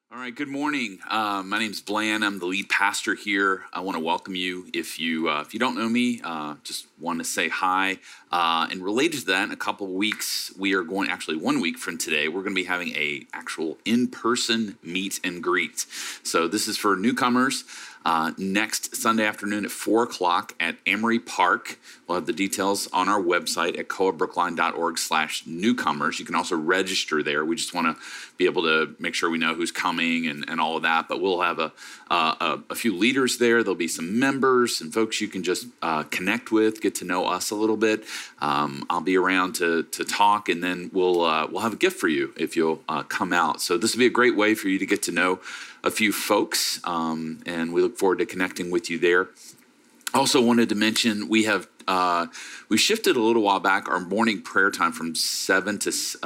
All right, good morning. My name's Bland. I'm the lead pastor here. I want to welcome you. If you don't know me, just want to say hi. And related to that, in a couple of weeks, we are going, actually 1 week from today, we're going to be having a actual in-person meet and greet. So this is for newcomers. Next Sunday afternoon at 4 o'clock at Amory Park. We'll have the details on our website at coabrookline.org/newcomers. You can also register there. We just want to be able to make sure we know who's coming and all of that. But we'll have a few leaders there. There'll be some members and folks you can just connect with, get to know us a little bit. I'll be around to talk, and then we'll have a gift for you if you'll come out. So this will be a great way for you to get to know a few folks, and we look forward to connecting with you there. Also wanted to mention we shifted a little while back our morning prayer time from 8:30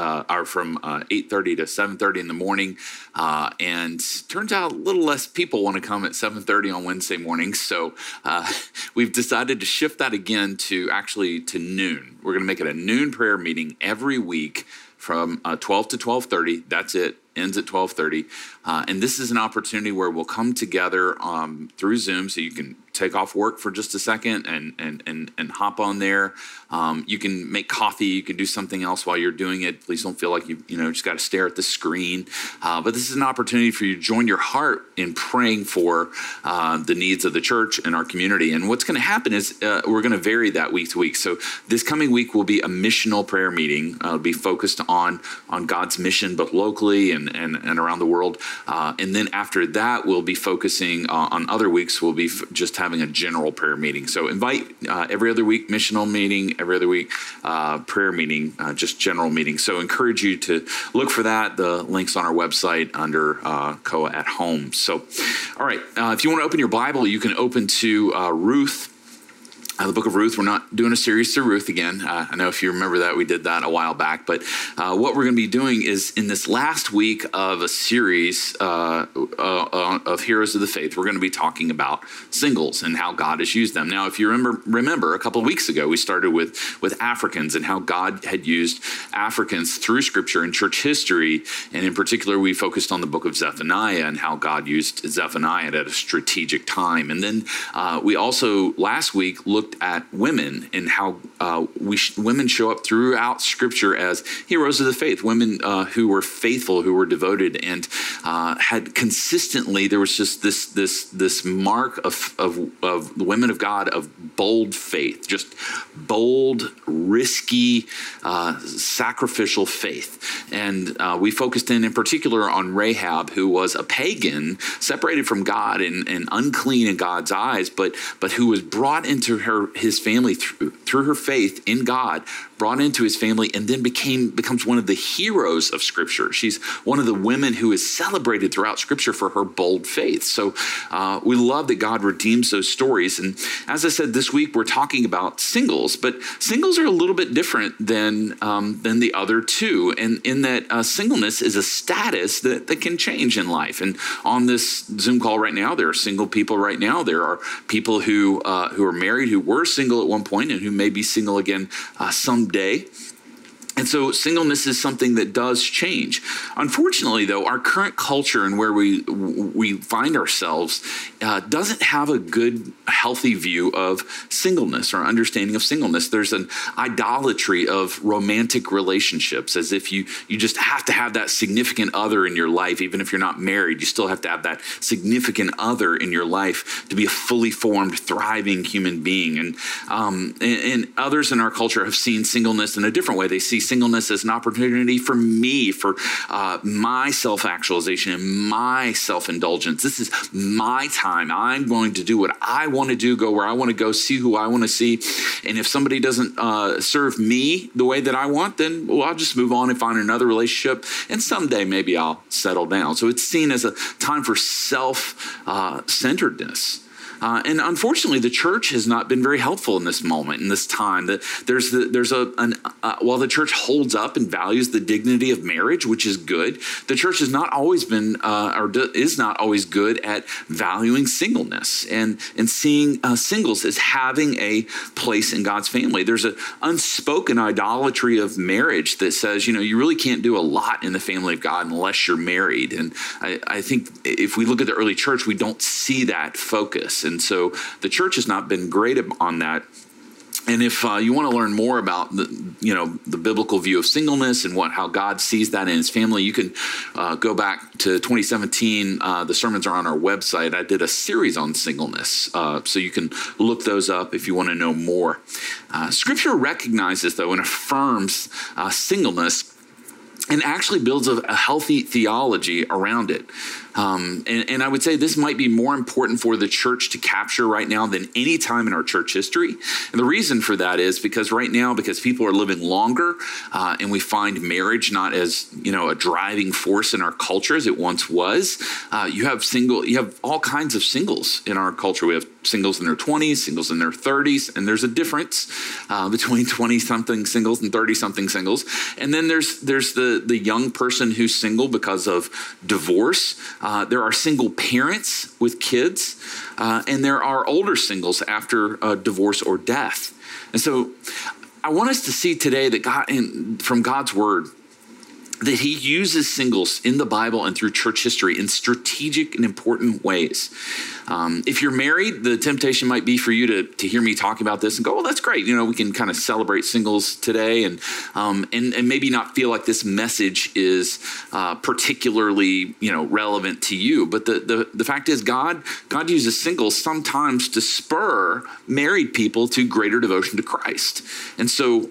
to 7:30 in the morning, and turns out a little less people want to come at 7:30 on Wednesday mornings. So we've decided to shift that again to noon. We're going to make it a noon prayer meeting every week from 12 to 12:30. That's it. Ends at 12:30. And this is an opportunity where we'll come together through Zoom, so you can take off work for just a second and hop on there. You can make coffee. You can do something else while you're doing it. Please don't feel like you just got to stare at the screen. But this is an opportunity for you to join your heart in praying for the needs of the church and our community. And what's going to happen is we're going to vary that week to week. So this coming week will be a missional prayer meeting. It'll be focused on God's mission, both locally and around the world. And then after that, we'll be focusing on other weeks. We'll be just having a general prayer meeting. So invite every other week, missional meeting, every other week, prayer meeting, just general meeting. So encourage you to look for that. The link's on our website under Koa at Home. So, all right, if you want to open your Bible, you can open to Ruth. The book of Ruth. We're not doing a series through Ruth again. I know if you remember that, we did that a while back. But what we're going to be doing is in this last week of a series of Heroes of the Faith, we're going to be talking about singles and how God has used them. Now, if you remember a couple of weeks ago, we started with Africans and how God had used Africans through Scripture and church history. And in particular, we focused on the book of Zephaniah and how God used Zephaniah at a strategic time. And then we also last week looked at women and how women show up throughout Scripture as heroes of the faith, women who were faithful, who were devoted, and had consistently, there was just this mark of the women of God of bold faith, just bold, risky, sacrificial faith. And we focused in particular on Rahab, who was a pagan, separated from God and unclean in God's eyes, but who was brought into his family through her faith in God, brought into his family, and then becomes one of the heroes of Scripture. She's one of the women who is celebrated throughout Scripture for her bold faith. So we love that God redeems those stories. And as I said, this week we're talking about singles, but singles are a little bit different than the other two, and in that singleness is a status that can change in life. And on this Zoom call right now, there are single people right now. There are people who are married, who were single at one point and who may be single again someday. And so singleness is something that does change. Unfortunately, though, our current culture and where we find ourselves doesn't have a good, healthy view of singleness or understanding of singleness. There's an idolatry of romantic relationships, as if you just have to have that significant other in your life. Even if you're not married, you still have to have that significant other in your life to be a fully formed, thriving human being. And others in our culture have seen singleness in a different way. They see singleness as an opportunity for me, for my self-actualization and my self-indulgence. This is my time. I'm going to do what I want to do, go where I want to go, see who I want to see. And if somebody doesn't serve me the way that I want, then I'll just move on and find another relationship. And someday maybe I'll settle down. So it's seen as a time for self-centeredness. And unfortunately, the church has not been very helpful in this moment, in this time. While the church holds up and values the dignity of marriage, which is good, the church has not always been is not always good at valuing singleness and seeing singles as having a place in God's family. There's an unspoken idolatry of marriage that says, you really can't do a lot in the family of God unless you're married. And I think if we look at the early church, we don't see that focus. And so the church has not been great on that. And if you want to learn more about the biblical view of singleness and how God sees that in his family, you can go back to 2017. The sermons are on our website. I did a series on singleness, so you can look those up if you want to know more. Scripture recognizes, though, and affirms singleness and actually builds a healthy theology around it. And I would say this might be more important for the church to capture right now than any time in our church history. And the reason for that is because people are living longer, and we find marriage not as, a driving force in our culture as it once was. You have all kinds of singles in our culture. We have singles in their 20s, singles in their 30s, and there's a difference between 20-something singles and 30-something singles. And then there's the young person who's single because of divorce. There are single parents with kids, and there are older singles after divorce or death. And so I want us to see today that from God's word, that he uses singles in the Bible and through church history in strategic and important ways. If you're married, the temptation might be for you to hear me talk about this and go, well, that's great. We can kind of celebrate singles today and maybe not feel like this message is particularly, relevant to you. But the fact is God uses singles sometimes to spur married people to greater devotion to Christ. And so,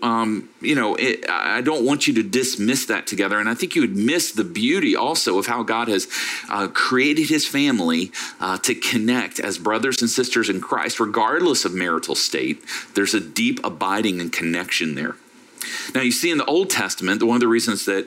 I don't want you to dismiss that together. And I think you would miss the beauty also of how God has created his family to connect as brothers and sisters in Christ, regardless of marital state. There's a deep abiding and connection there. Now, you see in the Old Testament, one of the reasons that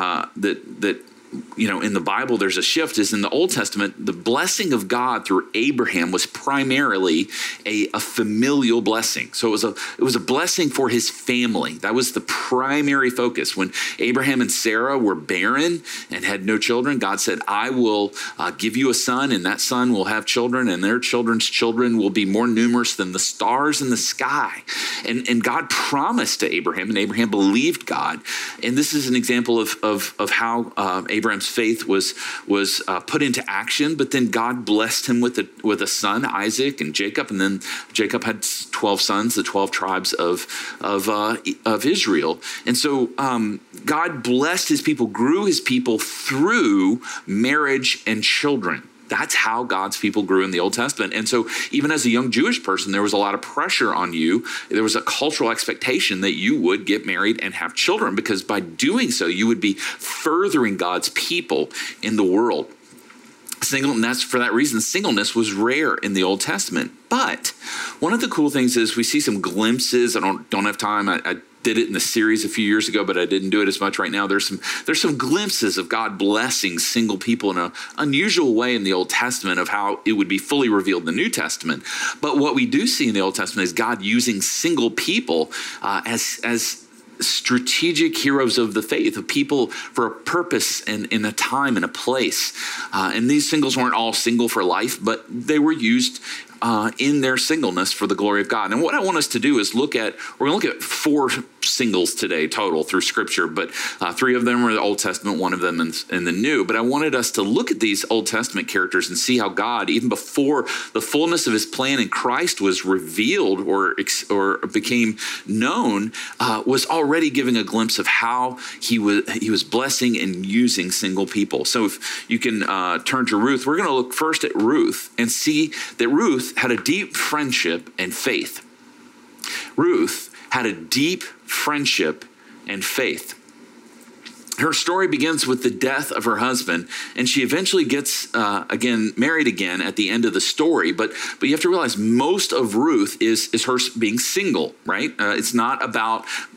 in the Bible there's a shift is in the Old Testament, the blessing of God through Abraham was primarily a familial blessing. So it was a blessing for his family. That was the primary focus. When Abraham and Sarah were barren and had no children, God said, I will give you a son, and that son will have children, and their children's children will be more numerous than the stars in the sky. And God promised to Abraham, and Abraham believed God. And this is an example of how Abraham's faith was put into action, but then God blessed him with a son, Isaac and Jacob, and then Jacob had 12 sons, the 12 tribes of Israel. And so God blessed his people, grew his people through marriage and children. That's how God's people grew in the Old Testament. And so even as a young Jewish person, there was a lot of pressure on you. There was a cultural expectation that you would get married and have children, because by doing so, you would be furthering God's people in the world. And that's for that reason, singleness was rare in the Old Testament. But one of the cool things is we see some glimpses. I don't have time. I did it in the series a few years ago, but I didn't do it as much right now. There's some glimpses of God blessing single people in an unusual way in the Old Testament of how it would be fully revealed in the New Testament. But what we do see in the Old Testament is God using single people as strategic heroes of the faith, of people for a purpose and in a time and a place. And these singles weren't all single for life, but they were used in their singleness for the glory of God. And what I want us to do is we're going to look at 4 singles today total through Scripture, but 3 of them are the Old Testament, 1 of them in the New. But I wanted us to look at these Old Testament characters and see how God, even before the fullness of his plan in Christ was revealed or became known, was already giving a glimpse of how he was blessing and using single people. So if you can turn to Ruth, we're going to look first at Ruth and see that Ruth had a deep friendship and faith. Ruth had a deep friendship and faith. Her story begins with the death of her husband, and she eventually gets married again at the end of the story. But you have to realize most of Ruth is her being single, right? It's not about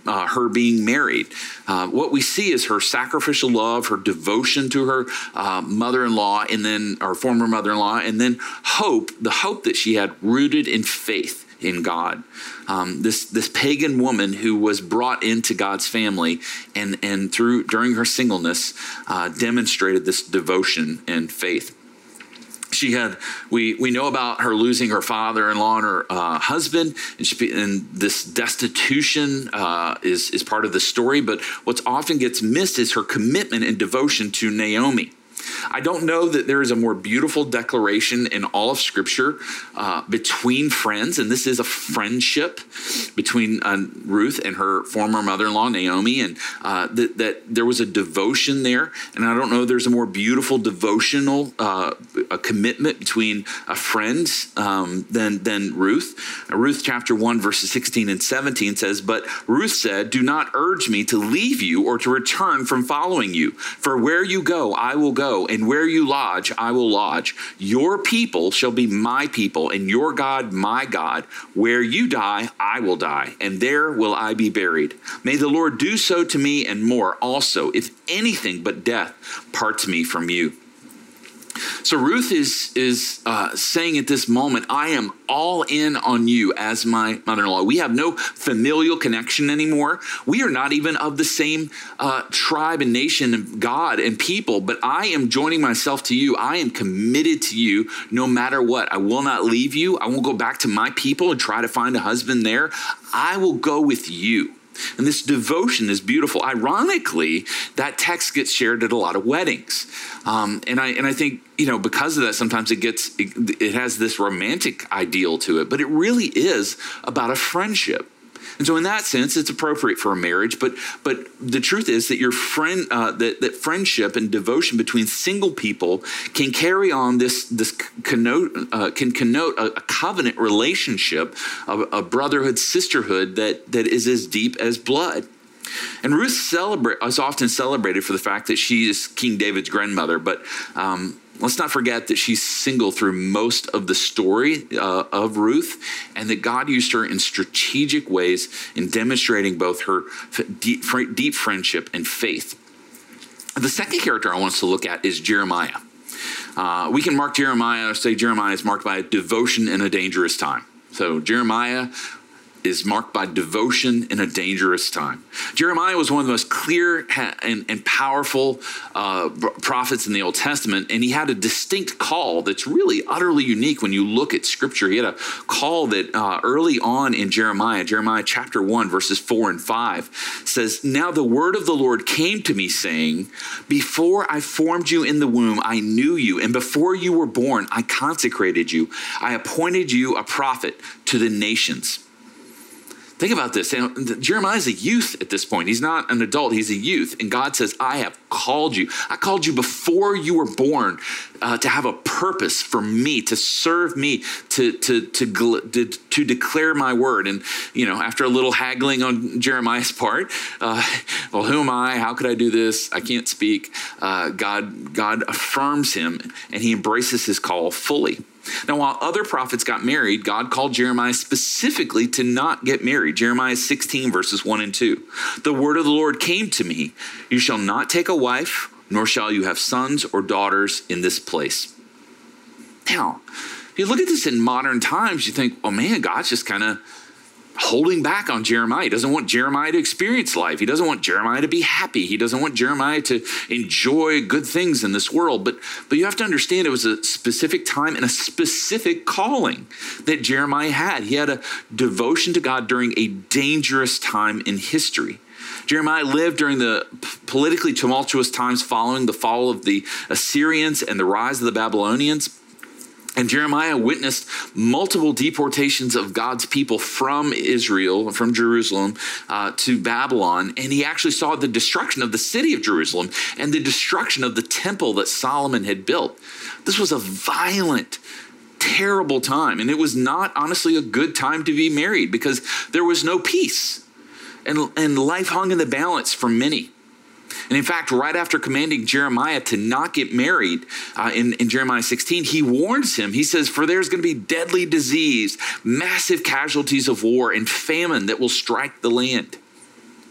her being married. What we see is her sacrificial love, her devotion to her mother-in-law, and then our former mother-in-law, and then hope, the hope that she had rooted in faith in God. This pagan woman who was brought into God's family and during her singleness demonstrated this devotion and faith. She had, we know about her losing her father-in-law and her husband, and this destitution is part of the story. But what's often gets missed is her commitment and devotion to Naomi. I don't know that there is a more beautiful declaration in all of Scripture between friends, and this is a friendship between Ruth and her former mother-in-law, Naomi, and that there was a devotion there. And I don't know there's a more beautiful devotional a commitment between a friend than Ruth. Ruth chapter 1, verses 16 and 17 says, "But Ruth said, 'Do not urge me to leave you or to return from following you. For where you go, I will go, and where you lodge, I will lodge. Your people shall be my people, and your God my God. Where you die, I will die, and there will I be buried. May the Lord do so to me and more also, if anything but death parts me from you.'" So Ruth is saying at this moment, I am all in on you as my mother-in-law. We have no familial connection anymore. We are not even of the same tribe and nation and God and people, but I am joining myself to you. I am committed to you no matter what. I will not leave you. I won't go back to my people and try to find a husband there. I will go with you. And this devotion is beautiful. Ironically, that text gets shared at a lot of weddings. And I think, because of that, sometimes it has this romantic ideal to it, but it really is about a friendship. And so in that sense, it's appropriate for a marriage. But the truth is that your friend, that friendship and devotion between single people can carry on can connote a covenant relationship, a brotherhood, sisterhood that is as deep as blood. And Ruth is often celebrated for the fact that she is King David's grandmother, but let's not forget that she's single through most of the story of Ruth, and that God used her in strategic ways in demonstrating both her deep friendship and faith. The second character I want us to look at is Jeremiah. We can mark Jeremiah, or say Jeremiah is marked by a devotion in a dangerous time. So Jeremiah is marked by devotion in a dangerous time. Jeremiah was one of the most clear and powerful prophets in the Old Testament, and he had a distinct call that's really utterly unique when you look at Scripture. He had a call that early on in Jeremiah chapter 1, verses 4 and 5 says, "Now the word of the Lord came to me saying, 'Before I formed you in the womb, I knew you, and before you were born, I consecrated you. I appointed you a prophet to the nations.'" Think about this. Jeremiah is a youth at this point. He's not an adult. He's a youth. And God says, I have called you. I called you before you were born to have a purpose for me, to serve me, to declare my word. And, after a little haggling on Jeremiah's part, well, who am I? How could I do this? I can't speak. God affirms him, and he embraces his call fully. Now, while other prophets got married, God called Jeremiah specifically to not get married. Jeremiah 16, verses 1 and 2. "The word of the Lord came to me. You shall not take a wife, nor shall you have sons or daughters in this place." Now, if you look at this in modern times, you think, oh man, God's just kind of holding back on Jeremiah. He doesn't want Jeremiah to experience life. He doesn't want Jeremiah to be happy. He doesn't want Jeremiah to enjoy good things in this world. But you have to understand it was a specific time and a specific calling that Jeremiah had. He had a devotion to God during a dangerous time in history. Jeremiah lived during the politically tumultuous times following the fall of the Assyrians and the rise of the Babylonians. And Jeremiah witnessed multiple deportations of God's people from Israel, from Jerusalem, to Babylon. And he actually saw the destruction of the city of Jerusalem and the destruction of the temple that Solomon had built. This was a violent, terrible time. And it was not, honestly, a good time to be married because there was no peace. And life hung in the balance for many. And in fact, right after commanding Jeremiah to not get married in Jeremiah 16, he warns him. He says, "For there's going to be deadly disease, massive casualties of war, and famine that will strike the land."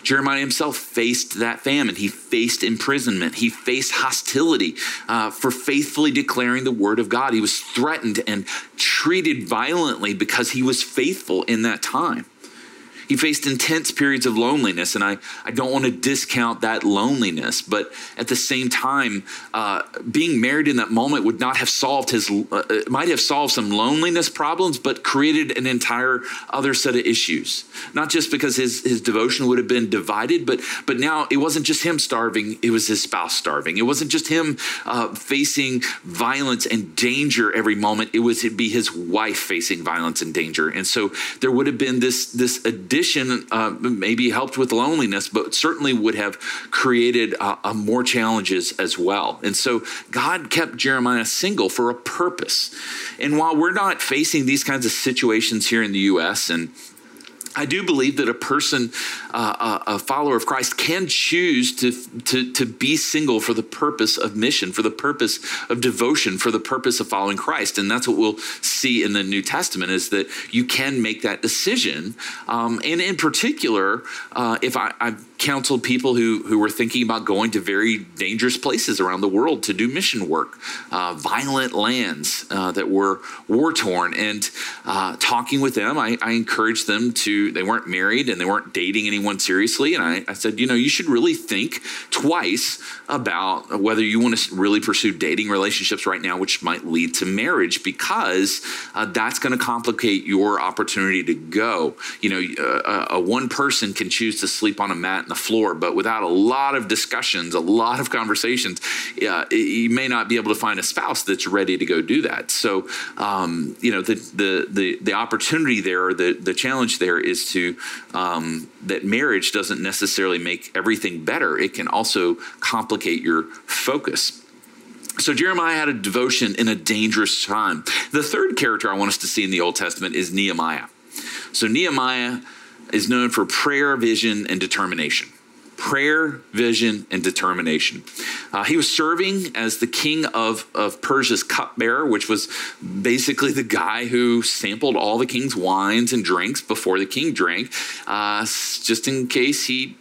Jeremiah himself faced that famine. He faced imprisonment. He faced hostility for faithfully declaring the word of God. He was threatened and treated violently because he was faithful in that time. He faced intense periods of loneliness, and I don't want to discount that loneliness, but at the same time, being married in that moment would not have solved it might have solved some loneliness problems, but created an entire other set of issues. Not just because his devotion would have been divided, but now it wasn't just him starving, it was his spouse starving. It wasn't just him facing violence and danger every moment, it'd be his wife facing violence and danger. And so there would have been this addition, maybe helped with loneliness, but certainly would have created more challenges as well. And so God kept Jeremiah single for a purpose. And while we're not facing these kinds of situations here in the U.S., and I do believe that a person, a follower of Christ, can choose to be single for the purpose of mission, for the purpose of devotion, for the purpose of following Christ. And that's what we'll see in the New Testament, is that you can make that decision. And in particular, if I've counseled people who were thinking about going to very dangerous places around the world to do mission work, violent lands that were war-torn, and talking with them, I encouraged them they weren't married and they weren't dating anyone seriously. And I said, you should really think twice about whether you want to really pursue dating relationships right now, which might lead to marriage, because that's going to complicate your opportunity to go. One person can choose to sleep on a mat in the floor, but without a lot of discussions, a lot of conversations, you may not be able to find a spouse that's ready to go do that. So, the opportunity there, or the challenge there, is to that marriage doesn't necessarily make everything better. It can also complicate your focus. So Jeremiah had a devotion in a dangerous time. The third character I want us to see in the Old Testament is Nehemiah. So Nehemiah is known for prayer, vision, and determination. Prayer, vision, and determination. He was serving as the king of Persia's cupbearer, which was basically the guy who sampled all the king's wines and drinks before the king drank, just in case he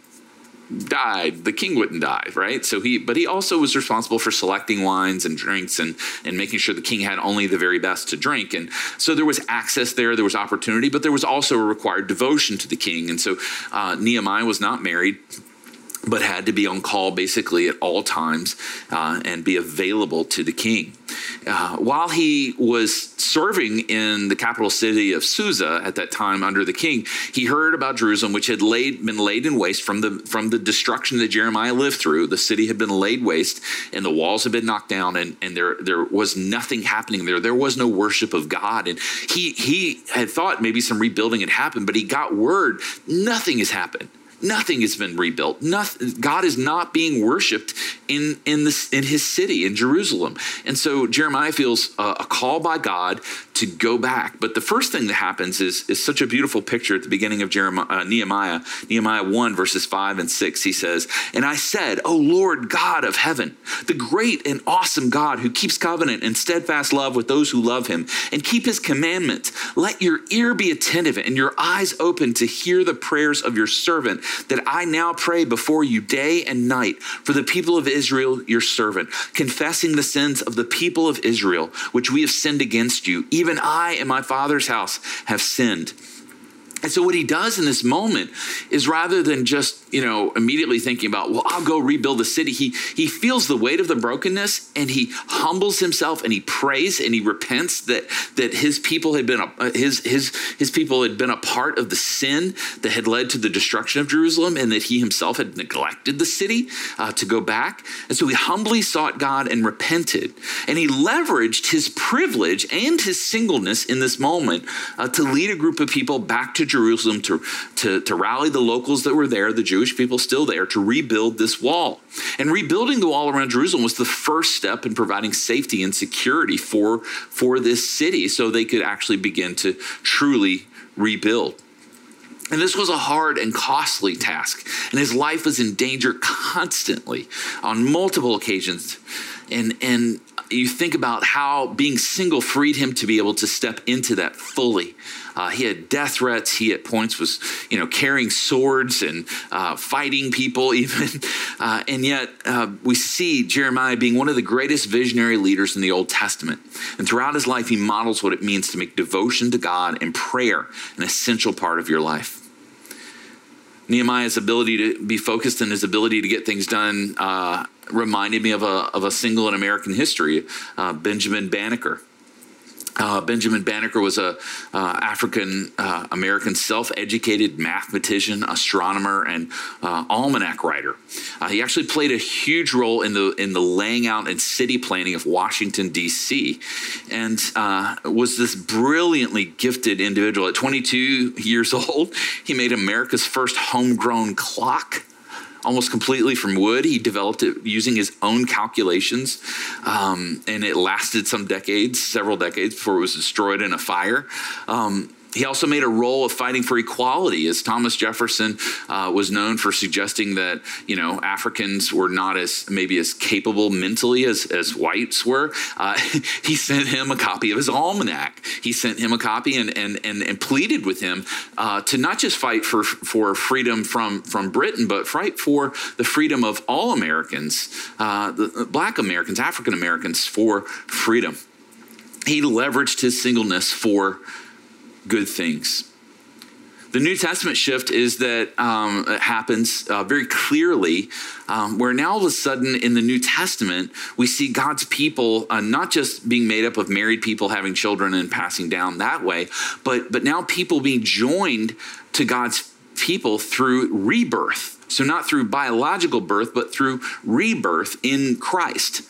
died, the king wouldn't die, right? But he also was responsible for selecting wines and drinks and making sure the king had only the very best to drink. And so there was access there was opportunity, but there was also a required devotion to the king. And so Nehemiah was not married, but had to be on call basically at all times and be available to the king. While he was serving in the capital city of Susa at that time under the king, he heard about Jerusalem, which had been laid in waste from the destruction that Jeremiah lived through. The city had been laid waste, and the walls had been knocked down, and there was nothing happening there. There was no worship of God, and he had thought maybe some rebuilding had happened, but he got word nothing has happened. Nothing has been rebuilt. God is not being worshipped in his city, in Jerusalem. And so Jeremiah feels a call by God to go back. But the first thing that happens is such a beautiful picture at the beginning of Nehemiah 1, verses 5 and 6. He says, "And I said, O Lord God of heaven, the great and awesome God who keeps covenant and steadfast love with those who love him and keep his commandments, let your ear be attentive and your eyes open to hear the prayers of your servant, that I now pray before you day and night for the people of Israel, your servant, confessing the sins of the people of Israel, which we have sinned against you. Even I and my father's house have sinned." And so what he does in this moment is, rather than just, immediately thinking about, well, I'll go rebuild the city, he feels the weight of the brokenness, and he humbles himself, and he prays, and he repents that his people had been his people had been a part of the sin that had led to the destruction of Jerusalem, and that he himself had neglected the city to go back. And so he humbly sought God and repented, and he leveraged his privilege and his singleness in this moment to lead a group of people back to Jerusalem, to rally the locals that were there, the Jewish people still there, to rebuild this wall. And rebuilding the wall around Jerusalem was the first step in providing safety and security for this city, so they could actually begin to truly rebuild. And this was a hard and costly task, and his life was in danger constantly on multiple occasions. And you think about how being single freed him to be able to step into that fully. He had death threats. He at points was, carrying swords and fighting people even. And yet we see Jeremiah being one of the greatest visionary leaders in the Old Testament. And throughout his life, he models what it means to make devotion to God and prayer an essential part of your life. Nehemiah's ability to be focused and his ability to get things done reminded me of a single in American history, Benjamin Banneker. Benjamin Banneker was a African American self-educated mathematician, astronomer, and almanac writer. He actually played a huge role in the laying out and city planning of Washington, D.C., and was this brilliantly gifted individual. At 22 years old, he made America's first homegrown clock, almost completely from wood. He developed it using his own calculations, and it lasted several decades before it was destroyed in a fire. He also made a role of fighting for equality, as Thomas Jefferson was known for suggesting that, Africans were not as capable mentally as whites were. He sent him a copy of his almanac. He sent him a copy and pleaded with him to not just fight for freedom from Britain, but fight for the freedom of all Americans, the Black Americans, African Americans, for freedom. He leveraged his singleness for good things. The New Testament shift is that it happens very clearly, where now all of a sudden in the New Testament, we see God's people not just being made up of married people having children and passing down that way, but now people being joined to God's people through rebirth. So not through biological birth, but through rebirth in Christ.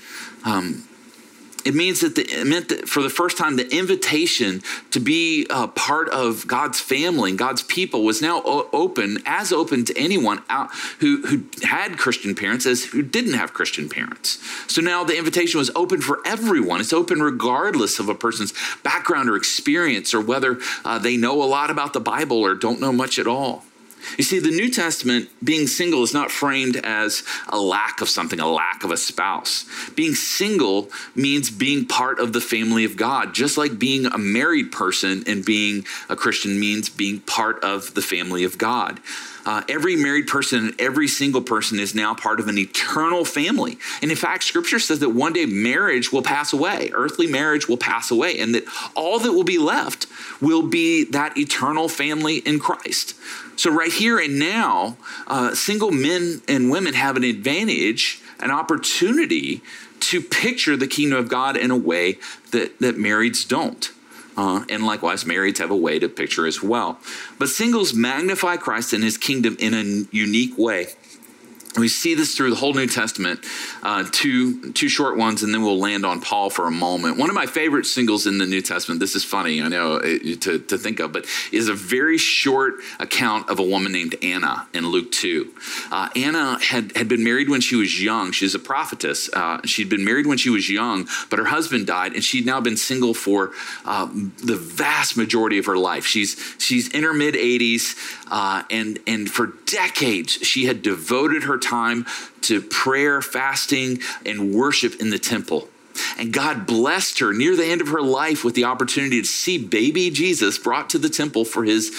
It meant that for the first time, the invitation to be a part of God's family and God's people was now open to anyone who had Christian parents as who didn't have Christian parents. So now the invitation was open for everyone. It's open regardless of a person's background or experience, or whether they know a lot about the Bible or don't know much at all. You see, the New Testament, being single, is not framed as a lack of something, a lack of a spouse. Being single means being part of the family of God, just like being a married person and being a Christian means being part of the family of God. Every married person and every single person is now part of an eternal family. And in fact, Scripture says that one day marriage will pass away. Earthly marriage will pass away, and that all that will be left will be that eternal family in Christ. So right here and now, single men and women have an advantage, an opportunity to picture the kingdom of God in a way that marrieds don't. And likewise, marrieds have a way to picture as well. But singles magnify Christ and his kingdom in a unique way. We see this through the whole New Testament, two short ones, and then we'll land on Paul for a moment. One of my favorite singles in the New Testament, this is funny, I know, to think of, but is a very short account of a woman named Anna in Luke 2. Anna had been married when she was young. She's a prophetess. She'd been married when she was young, but her husband died, and she'd now been single for the vast majority of her life. She's in her mid-80s, and for decades, she had devoted her time to prayer, fasting, and worship in the temple. And God blessed her near the end of her life with the opportunity to see baby Jesus brought to the temple for his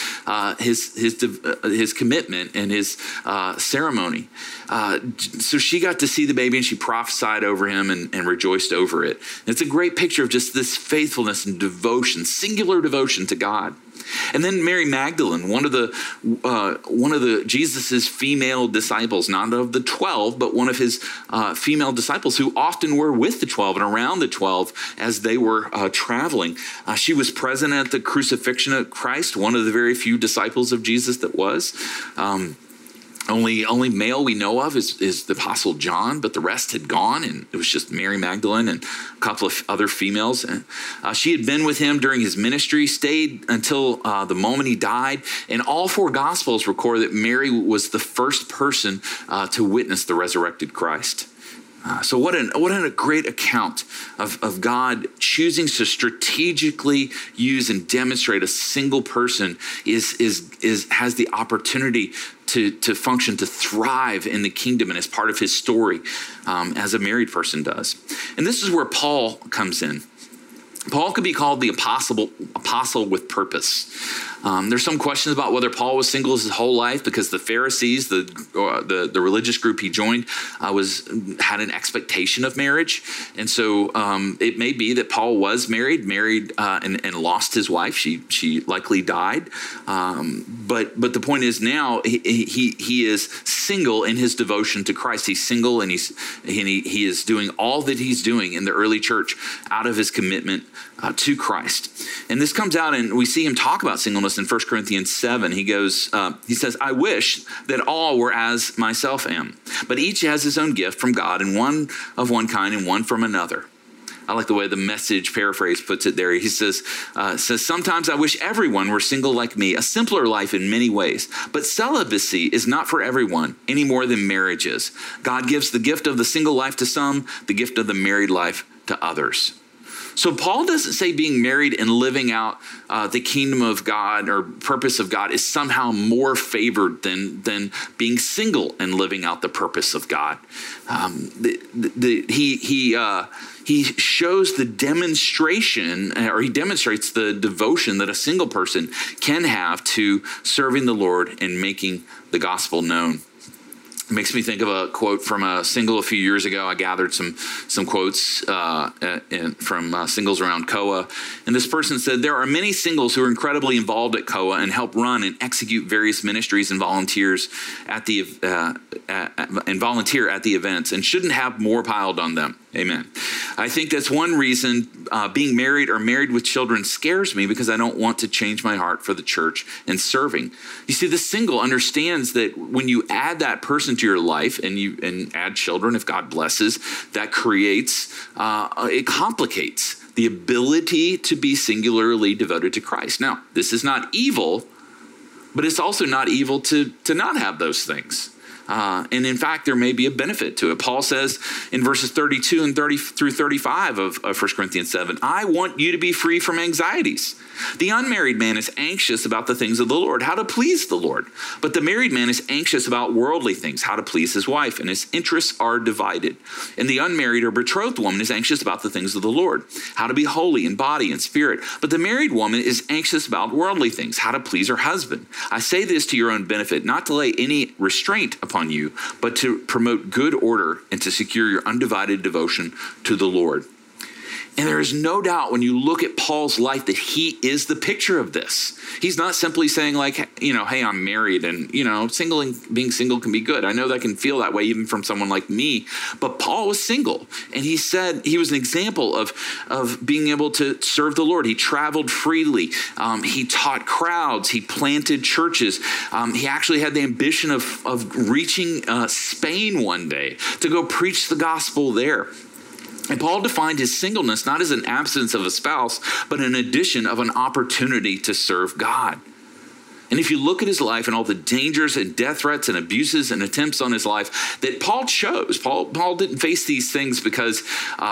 commitment and his ceremony. So she got to see the baby, and she prophesied over him and rejoiced over it. And it's a great picture of just this faithfulness and devotion, singular devotion to God. And then Mary Magdalene, one of the Jesus's female disciples, not of the 12, but one of his female disciples who often were with the 12 and around the 12 as they were traveling. She was present at the crucifixion of Christ, one of the very few disciples of Jesus that was. Only male we know of is the Apostle John, but the rest had gone, and it was just Mary Magdalene and a couple of other females. She had been with him during his ministry, stayed until the moment he died, and all four Gospels record that Mary was the first person to witness the resurrected Christ. So what a great account of God choosing to strategically use and demonstrate a single person has the opportunity to function, to thrive in the kingdom and as part of his story, as a married person does. And this is where Paul comes in. Paul could be called the apostle with purpose. There's some questions about whether Paul was single his whole life, because the Pharisees, the religious group he joined, had an expectation of marriage, and so it may be that Paul was married and lost his wife. She likely died, but the point is now he is single in his devotion to Christ. He's single and he is doing all that he's doing in the early church out of his commitment to Christ. And this comes out, and we see him talk about singleness in 1 Corinthians 7. He says, I wish that all were as myself am, but each has his own gift from God, and one of one kind and one from another. I like the way the Message paraphrase puts it there. He says, sometimes I wish everyone were single like me, a simpler life in many ways. But celibacy is not for everyone any more than marriage is. God gives the gift of the single life to some, the gift of the married life to others. So Paul doesn't say being married and living out the kingdom of God or purpose of God is somehow more favored than being single and living out the purpose of God. He shows the demonstration, or he demonstrates the devotion that a single person can have to serving the Lord and making the gospel known. It makes me think of a quote from a single a few years ago. I gathered some quotes from singles around Koa. And this person said, there are many singles who are incredibly involved at Koa and help run and execute various ministries and volunteer at the events, and shouldn't have more piled on them. Amen. I think that's one reason being married or married with children scares me, because I don't want to change my heart for the church and serving. You see, the single understands that when you add that person to your life and add children, if God blesses, that creates, it complicates the ability to be singularly devoted to Christ. Now, this is not evil, but it's also not evil to not have those things. And in fact, there may be a benefit to it. Paul says in verses 32 and 30 through 35 of 1 Corinthians 7, I want you to be free from anxieties. The unmarried man is anxious about the things of the Lord, how to please the Lord. But the married man is anxious about worldly things, how to please his wife, and his interests are divided. And the unmarried or betrothed woman is anxious about the things of the Lord, how to be holy in body and spirit. But the married woman is anxious about worldly things, how to please her husband. I say this to your own benefit, not to lay any restraint upon you, but to promote good order and to secure your undivided devotion to the Lord. And there is no doubt when you look at Paul's life that he is the picture of this. He's not simply saying like, hey, I'm married and, being single can be good. I know that can feel that way even from someone like me, but Paul was single. And he said he was an example of being able to serve the Lord. He traveled freely. He taught crowds. He planted churches. He actually had the ambition of reaching Spain one day to go preach the gospel there. And Paul defined his singleness not as an absence of a spouse, but an addition of an opportunity to serve God. And if you look at his life and all the dangers and death threats and abuses and attempts on his life that Paul chose, Paul didn't face these things because,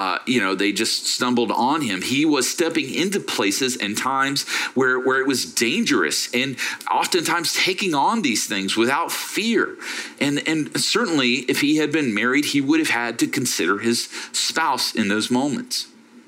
they just stumbled on him. He was stepping into places and times where it was dangerous and oftentimes taking on these things without fear. And certainly if he had been married, he would have had to consider his spouse in those moments.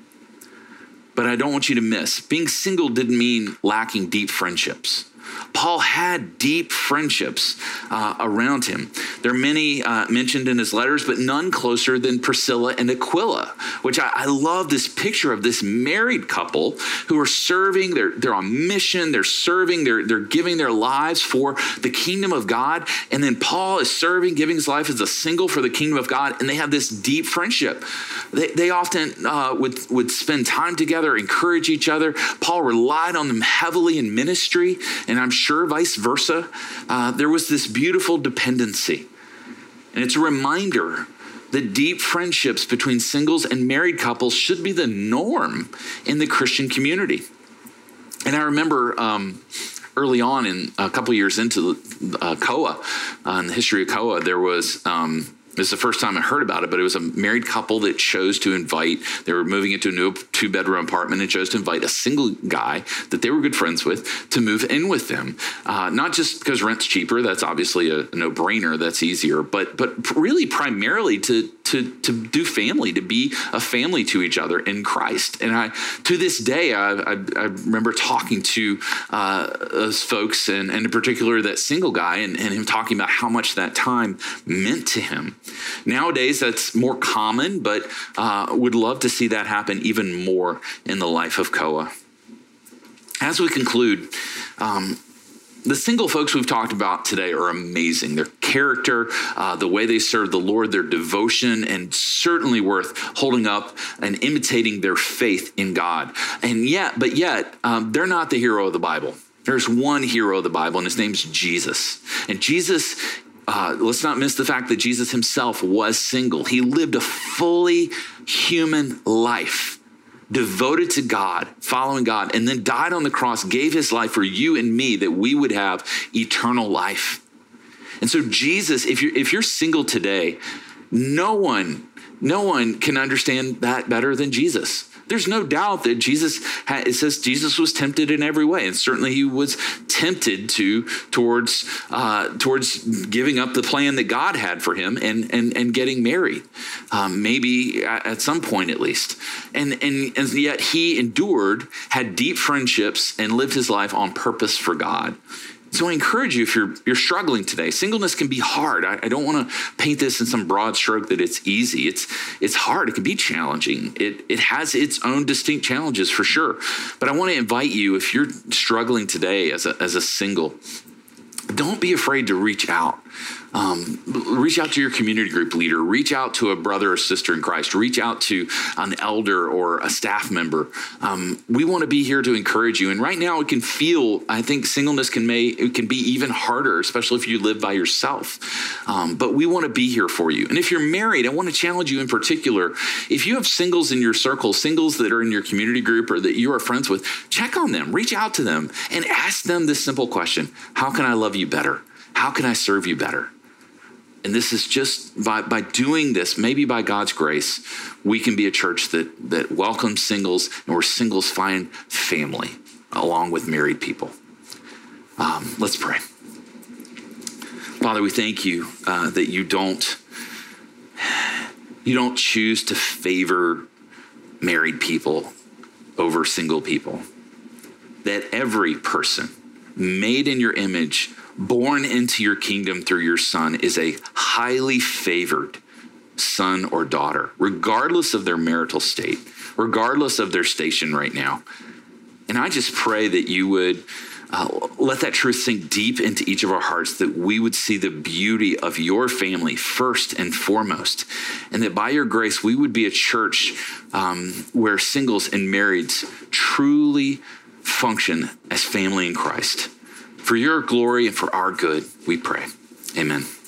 But I don't want you to miss, being single didn't mean lacking deep friendships. Paul had deep friendships around him. There are many mentioned in his letters, but none closer than Priscilla and Aquila, which I love this picture of this married couple who are serving. They're on mission. They're serving. They're giving their lives for the kingdom of God. And then Paul is serving, giving his life as a single for the kingdom of God. And they have this deep friendship. They often would spend time together, encourage each other. Paul relied on them heavily in ministry, and I'm sure vice versa. There was this beautiful dependency. And it's a reminder that deep friendships between singles and married couples should be the norm in the Christian community. And I remember early on, in a couple years into Koa, in the history of Koa, there was This is the first time I heard about it, but it was a married couple that chose to invite, they were moving into a new 2-bedroom apartment and chose to invite a single guy that they were good friends with to move in with them. Not just because rent's cheaper, that's obviously a no-brainer, that's easier, but really primarily to do family, to be a family to each other in Christ. And to this day, I remember talking to those folks, and in particular that single guy, and him talking about how much that time meant to him. Nowadays, that's more common, but would love to see that happen even more in the life of Koa. As we conclude, the single folks we've talked about today are amazing. Their character, the way they serve the Lord, their devotion, and certainly worth holding up and imitating their faith in God. And yet, they're not the hero of the Bible. There's one hero of the Bible, and his name's Jesus. And Jesus, let's not miss the fact that Jesus himself was single. He lived a fully human life, devoted to God, following God, and then died on the cross, gave his life for you and me that we would have eternal life. And so Jesus, if you're single today, no one can understand that better than Jesus. There's no doubt that it says Jesus was tempted in every way, and certainly he was tempted towards giving up the plan that God had for him and getting married, maybe at some point at least. And yet he endured, had deep friendships, and lived his life on purpose for God. So I encourage you, if you're struggling today, singleness can be hard. I don't want to paint this in some broad stroke that it's easy. It's hard. It can be challenging. It has its own distinct challenges for sure. But I want to invite you, if you're struggling today as a single, don't be afraid to reach out. Reach out to your community group leader. Reach out to a brother or sister in Christ. Reach out to an elder or a staff member. We want to be here to encourage you. And right now it can feel, I think singleness can be even harder, especially if you live by yourself. But we want to be here for you. And if you're married, I want to challenge you in particular. If you have singles in your circle, singles that are in your community group or that you are friends with, check on them, reach out to them, and ask them this simple question: how can I love you better? How can I serve you better? And this is just by doing this, maybe by God's grace, we can be a church that welcomes singles, and where singles find family along with married people. Let's pray. Father, we thank you that you don't choose to favor married people over single people. That every person made in your image, born into your kingdom through your Son, is a highly favored son or daughter, regardless of their marital state, regardless of their station right now. And I just pray that you would let that truth sink deep into each of our hearts, that we would see the beauty of your family first and foremost, and that by your grace, we would be a church where singles and marrieds truly function as family in Christ. For your glory and for our good, we pray. Amen.